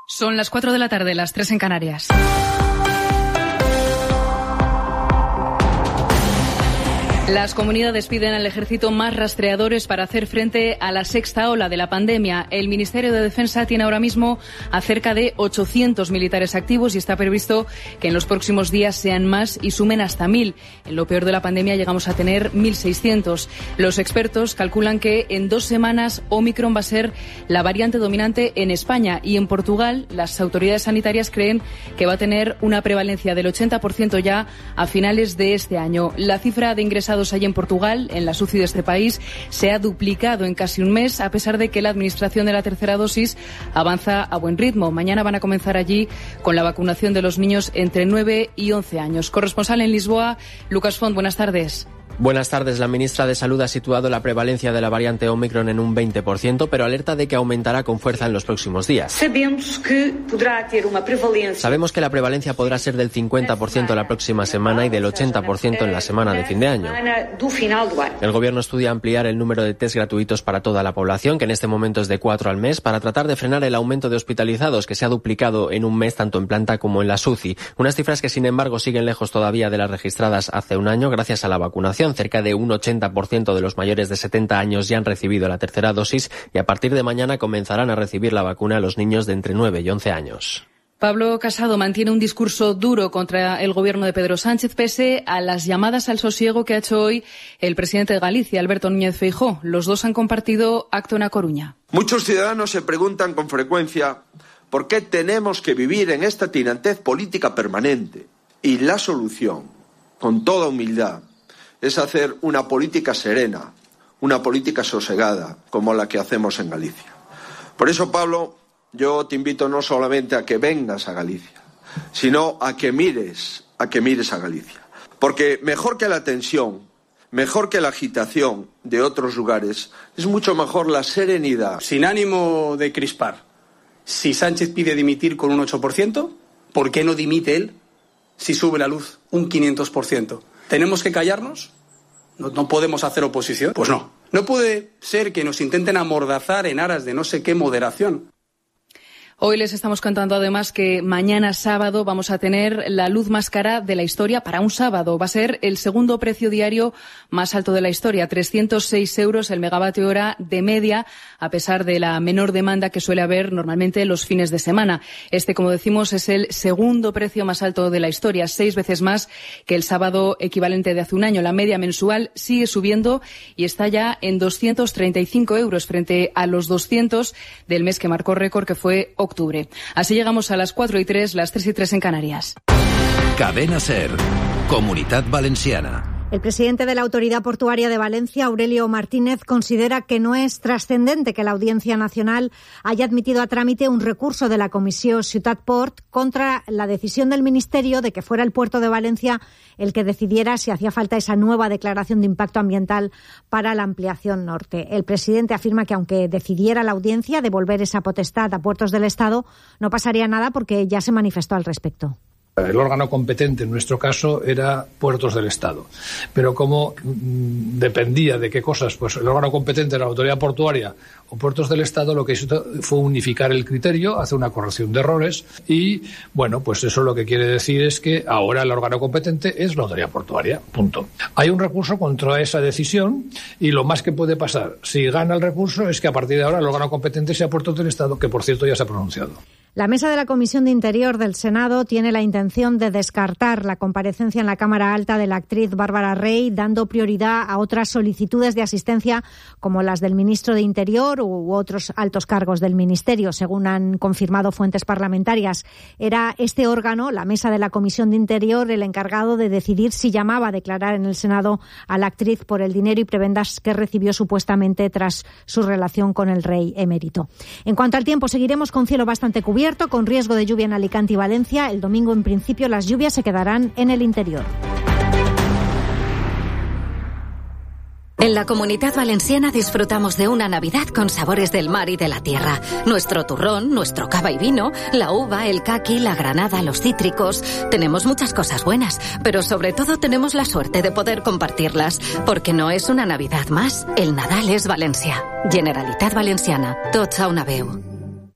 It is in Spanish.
Son las 4 de la tarde, las 3 en Canarias. Las comunidades piden al ejército más rastreadores para hacer frente a la sexta ola de la pandemia. El Ministerio de Defensa tiene ahora mismo a cerca de 800 militares activos y está previsto que en los próximos días sean más y sumen hasta 1.000. En lo peor de la pandemia llegamos a tener 1.600. Los expertos calculan que en 2 semanas Omicron va a ser la variante dominante en España y en Portugal. Las autoridades sanitarias creen que va a tener una prevalencia del 80% ya a finales de este año. La cifra de ingresados allí en Portugal, en las UCI de este país, se ha duplicado en casi un mes, a pesar de que la administración de la tercera dosis avanza a buen ritmo. Mañana van a comenzar allí con la vacunación de los niños entre 9 y 11 años. Corresponsal en Lisboa, Lucas Font, buenas tardes. Buenas tardes. La ministra de Salud ha situado la prevalencia de la variante Omicron en un 20%, pero alerta de que aumentará con fuerza en los próximos días. Sabemos que la prevalencia podrá ser del 50% la próxima semana y del 80% en la semana de fin de año. El Gobierno estudia ampliar el número de test gratuitos para toda la población, que en este momento es de 4 al mes, para tratar de frenar el aumento de hospitalizados, que se ha duplicado en un mes tanto en planta como en las UCI. Unas cifras que, sin embargo, siguen lejos todavía de las registradas hace un año gracias a la vacunación. Cerca de un 80% de los mayores de 70 años ya han recibido la tercera dosis y a partir de mañana comenzarán a recibir la vacuna los niños de entre 9 y 11 años. Pablo Casado mantiene un discurso duro contra el gobierno de Pedro Sánchez, pese a las llamadas al sosiego que ha hecho hoy el presidente de Galicia, Alberto Núñez Feijóo. Los dos han compartido acto en A Coruña. Muchos ciudadanos se preguntan con frecuencia por qué tenemos que vivir en esta tirantez política permanente. Y la solución, con toda humildad, es hacer una política serena, una política sosegada, como la que hacemos en Galicia. Por eso, Pablo, yo te invito no solamente a que vengas a Galicia, sino a que mires a Galicia. Porque mejor que la tensión, mejor que la agitación de otros lugares, es mucho mejor la serenidad. Sin ánimo de crispar, si Sánchez pide dimitir con un 8%, ¿por qué no dimite él si sube la luz un 500%? ¿Tenemos que callarnos? ¿No podemos hacer oposición? Pues no. No puede ser que nos intenten amordazar en aras de no sé qué moderación. Hoy les estamos contando además que mañana sábado vamos a tener la luz más cara de la historia para un sábado. Va a ser el segundo precio diario más alto de la historia, 306 euros el megavatio hora de media, a pesar de la menor demanda que suele haber normalmente los fines de semana. Este, como decimos, es el segundo precio más alto de la historia, 6 veces más que el sábado equivalente de hace un año. La media mensual sigue subiendo y está ya en 235 euros frente a los 200 del mes que marcó récord, que fue octubre. Así llegamos a las 4:03, las 3:03 en Canarias. Cadena SER, Comunitat Valenciana. El presidente de la Autoridad Portuaria de Valencia, Aurelio Martínez, considera que no es trascendente que la Audiencia Nacional haya admitido a trámite un recurso de la Comissió Ciutat Port contra la decisión del Ministerio de que fuera el puerto de Valencia el que decidiera si hacía falta esa nueva declaración de impacto ambiental para la ampliación norte. El presidente afirma que aunque decidiera la Audiencia devolver esa potestad a puertos del Estado, no pasaría nada porque ya se manifestó al respecto. El órgano competente en nuestro caso era Puertos del Estado, pero como dependía de qué cosas, pues el órgano competente era la Autoridad Portuaria o Puertos del Estado, lo que hizo fue unificar el criterio, hacer una corrección de errores y, bueno, pues eso lo que quiere decir es que ahora el órgano competente es la Autoridad Portuaria, punto. Hay un recurso contra esa decisión y lo más que puede pasar si gana el recurso es que a partir de ahora el órgano competente sea Puertos del Estado, que por cierto ya se ha pronunciado. La mesa de la Comisión de Interior del Senado tiene la intención de descartar la comparecencia en la Cámara Alta de la actriz Bárbara Rey, dando prioridad a otras solicitudes de asistencia como las del ministro de Interior u otros altos cargos del Ministerio, según han confirmado fuentes parlamentarias. Era este órgano, la mesa de la Comisión de Interior, el encargado de decidir si llamaba a declarar en el Senado a la actriz por el dinero y prebendas que recibió supuestamente tras su relación con el rey emérito. En cuanto al tiempo, seguiremos con cielo bastante cubierto, con riesgo de lluvia en Alicante y Valencia. El domingo, en principio, las lluvias se quedarán en el interior. En la Comunitat Valenciana disfrutamos de una Navidad con sabores del mar y de la tierra. Nuestro turrón, nuestro cava y vino, la uva, el caqui, la granada, los cítricos. Tenemos muchas cosas buenas, pero sobre todo tenemos la suerte de poder compartirlas, porque no es una Navidad más. El Nadal es Valencia. Generalitat Valenciana. Tots a una veu.